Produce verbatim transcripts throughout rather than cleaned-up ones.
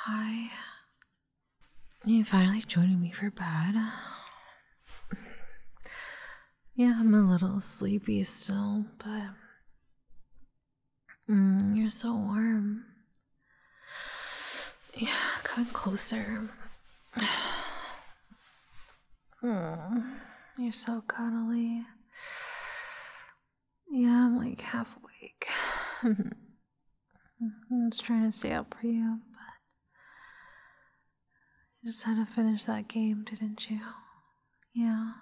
Hi. You finally joining me for bed? Yeah, I'm a little sleepy still, but mm, you're so warm. Yeah, come closer. Mm, you're so cuddly. Yeah, I'm like half awake. I'm just trying to stay up for you, but you just had to finish that game, didn't you? Yeah.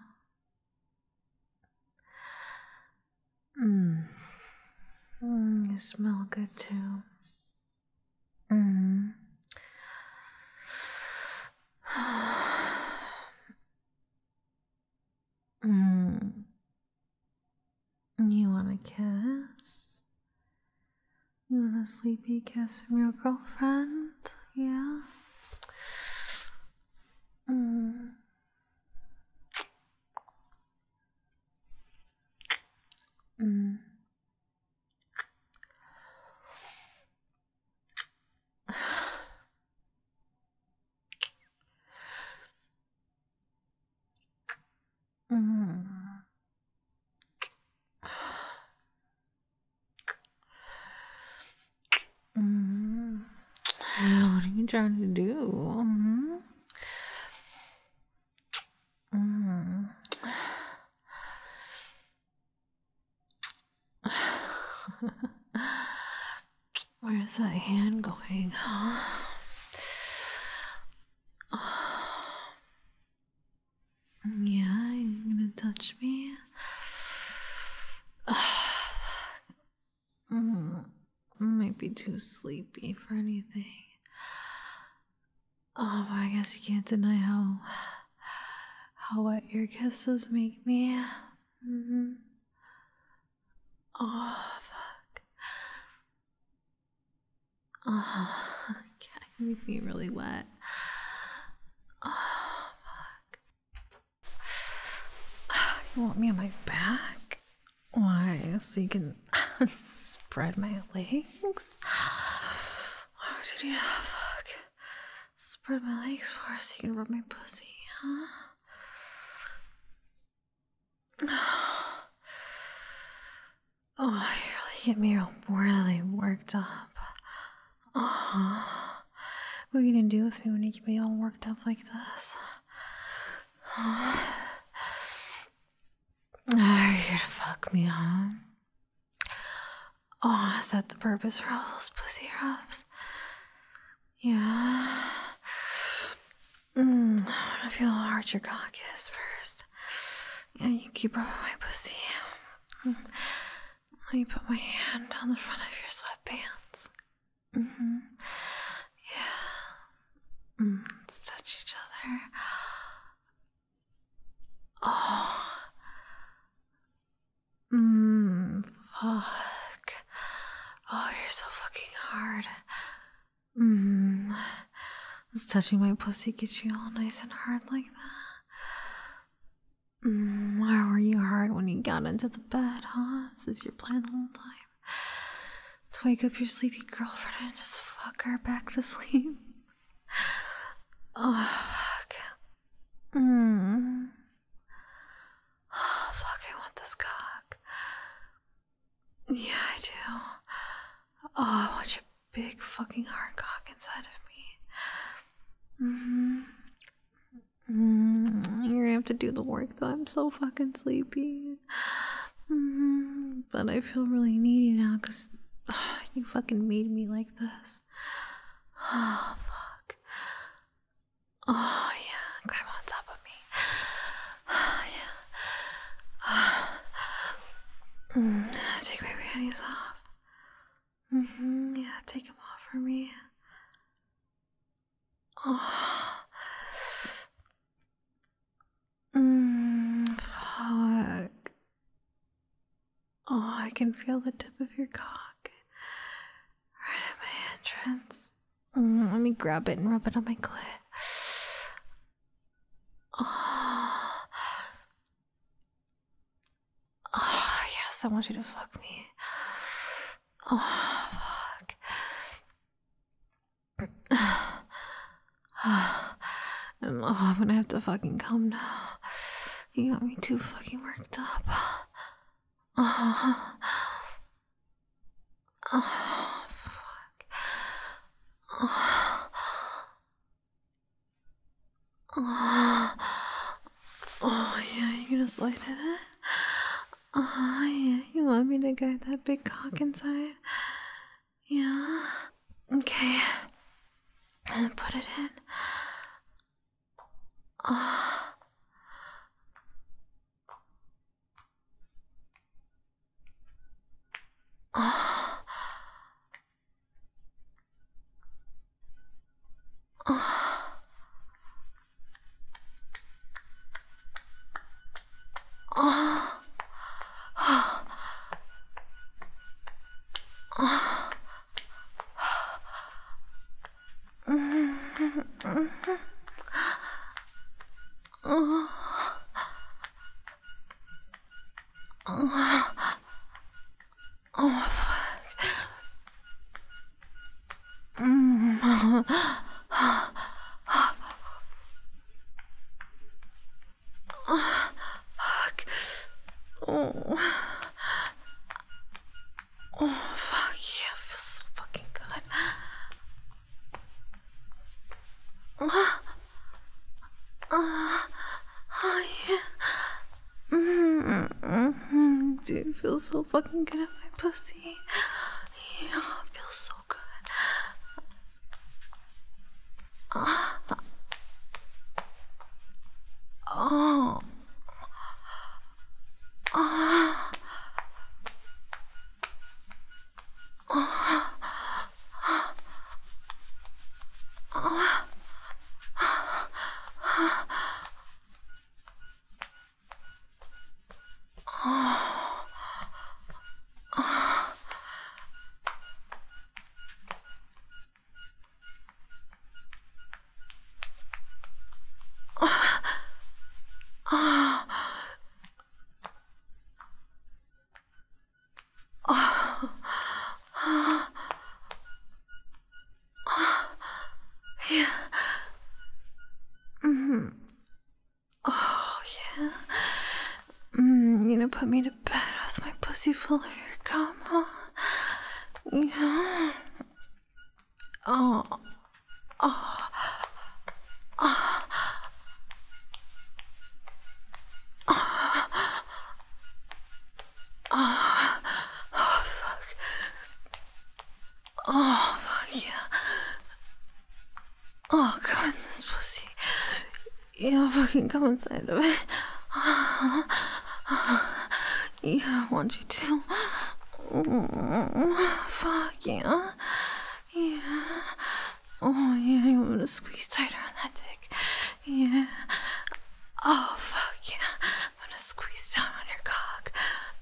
Mm. Mm, you smell good too. Mm. mm. You want a kiss? You want a sleepy kiss from your girlfriend? Yeah? Mm. Mm. Mm. Mm. What are you trying to do? Mm-hmm. Mm. Where's that hand going? Yeah, you gonna touch me? mm. I might be too sleepy for anything. Oh, but I guess you can't deny how how wet your kisses make me. Mm-hmm. Oh, fuck. Oh, yeah, you make me really wet. Oh, fuck. You want me on my back? Why? So you can spread my legs? Why would you do that? Fuck. Spread my legs for so you can rub my pussy, huh? Oh, you really get me really worked up. Oh, what are you gonna do with me when you get me all worked up like this? Oh, you're here to fuck me, huh? Oh, is that the purpose for all those pussy rubs? Yeah. Mm, I wanna feel how hard your cock is first. Yeah, you keep rubbing my pussy. Let me put my hand on the front of your sweatpants. Mm-hmm. Yeah. Mm, let's touch each other. Oh. Mmm. Fuck. Oh, you're so fucking hard. Mmm. Does touching my pussy get you all nice and hard like that? Mmm. Why were you hard when you got into the bed, huh? Is this your plan the whole time? To wake up your sleepy girlfriend and just fuck her back to sleep? Oh, fuck. Mmm. Oh, fuck, I want this cock. Yeah, I do. Oh, I want your big fucking hard cock inside of me. Mm-hmm. Mm-hmm. You're gonna have to do the work though. I'm so fucking sleepy. Mm-hmm. But I feel really needy now because oh, you fucking made me like this. Oh, fuck. Oh, yeah. Climb on top of me. Oh, yeah. Mm, take my panties off. Mm-hmm. Yeah, take them off for me. Oh. Mm, fuck. Oh, I can feel the tip of your cock right at my entrance. Mm, let me grab it and rub it on my clit. Oh. Oh, yes, I want you to fuck me. Oh, fuck. And oh, I'm gonna have to fucking come now. You got me too fucking worked up. Oh, oh fuck. Oh, oh, oh yeah, you gonna slide it? Oh yeah, you want me to guide that big cock inside? Yeah. Okay. And put it in. Oh. Oh. Oh. Oh. Oh. Oh. Oh. Oh. Oh, fuck. Mm. Oh, fuck. Oh. Oh, fuck. Yeah, it feels so fucking good. Oh. Oh. Oh, yeah. Mm-hmm. Dude, it feels so fucking good at my pussy. Yeah, it feels so good. Oh. Oh. Oh. Oh. Oh. Yeah. Mm-hmm. Oh, yeah. Mm, you gonna put me to bed with my pussy full of your cum, huh? Yeah. Oh. Oh. Oh. Oh. Oh. Oh, fuck. Oh, fuck, yeah. Oh, come in this pussy. Yeah, fucking come inside of it. Yeah, I want you to. Oh, fuck, yeah. Yeah. Oh, yeah, you want me to squeeze tighter on that dick. Yeah. Oh, fuck, yeah. I'm gonna squeeze down on your cock.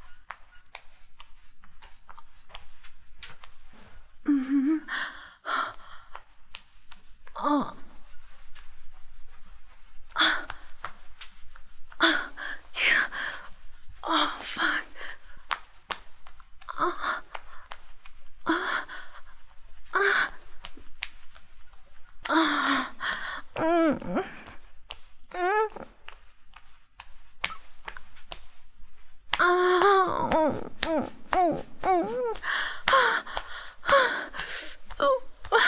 Mm-hmm. Oh. Yeah. Oh, fuck. Oh. Oh. Oh. Oh. Mm. Mm. Oh. Mm. Mm. Mm. Oh.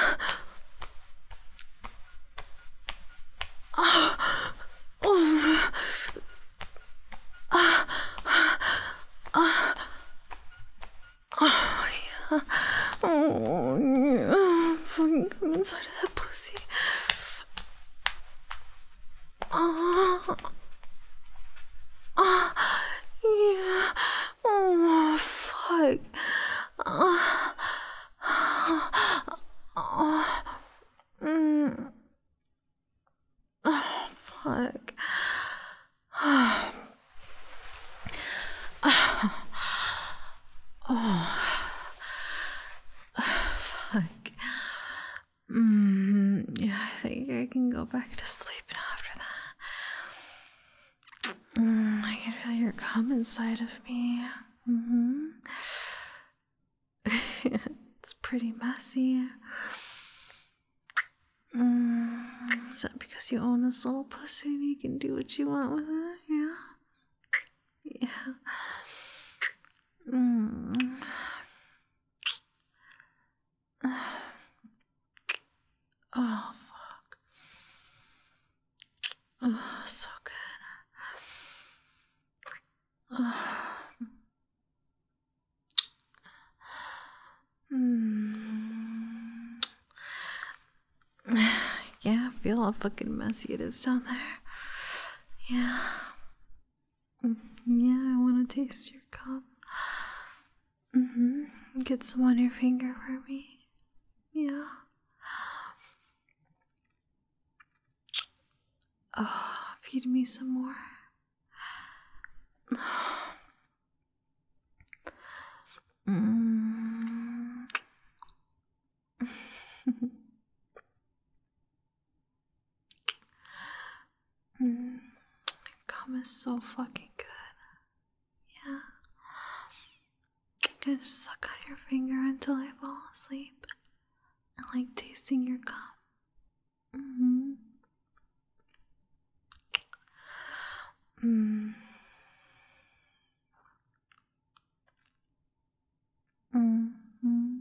Oh. Oh, yeah. Oh, yeah. Fucking come inside of that pussy. Oh. Oh, yeah. Oh, fuck. Oh. Oh. Mm. Oh, fuck. Oh. Oh. Fuck. Mm, yeah, I think I can go back to sleep now after that. Mm, I can feel your cum inside of me. Mm-hmm. It's pretty messy. Mm, Because you own this little pussy and you can do what you want with it, yeah? Yeah. Mm. Oh, fuck. Oh, so good. Oh. Mm. Yeah, I feel how fucking messy it is down there. Yeah. Yeah, I want to taste your cum. Mm-hmm. Get some on your finger for me. Yeah. Oh, feed me some more. Mm. Mm. Cum is so fucking good. Yeah. I just suck on your finger until I fall asleep. I like tasting your cum. Mm-hmm. Mm. Mm-hmm.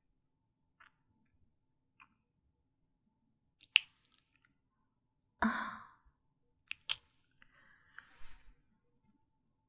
Mm.